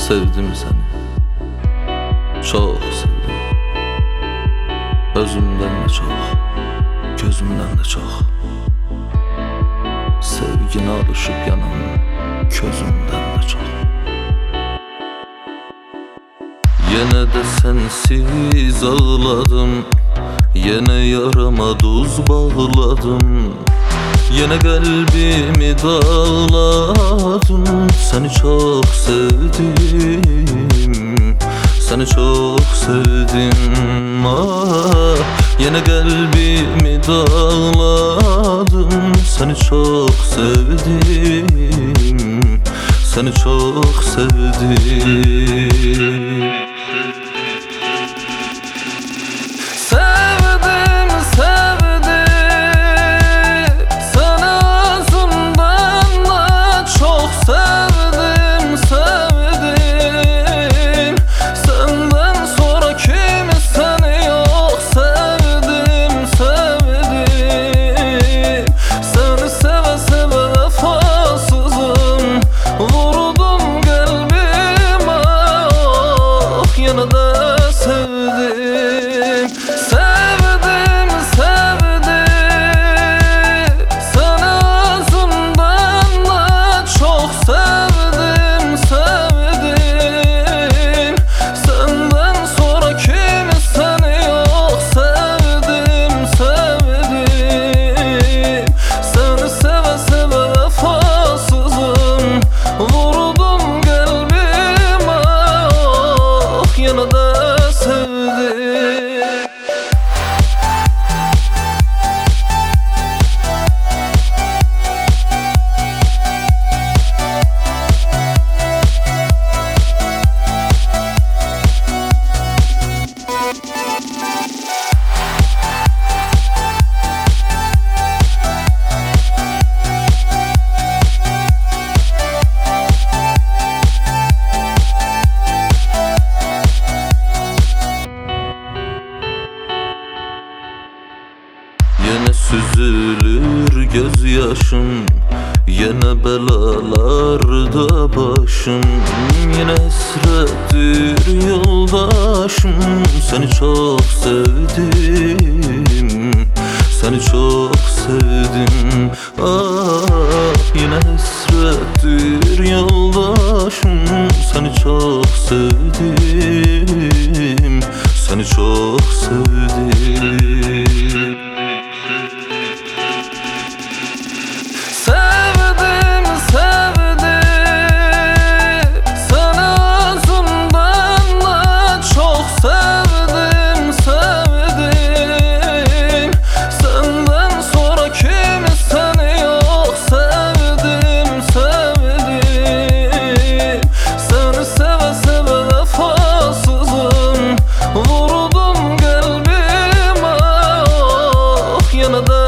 Sevdim seni, çok sevdim. Özümden de çok, gözümden de çok. Sevgine alışıp yanan közümden de çok. Yine de sensiz ağladım, yine yarama tuz bağladım. Yine kalbimi dağladım. Seni çok sevdim, seni çok sevdim. Ah, yine kalbimi dağladım. Seni çok sevdim, seni çok sevdim. Yine süzülür gözyaşım, yine belalarda başım. Yine esrettir yoldaşım. Seni çok sevdim, seni çok sevdim. Ah, yine esrettir yoldaşım. Seni çok sevdim, seni çok sevdim. Vurdum kalbime, ah, yana da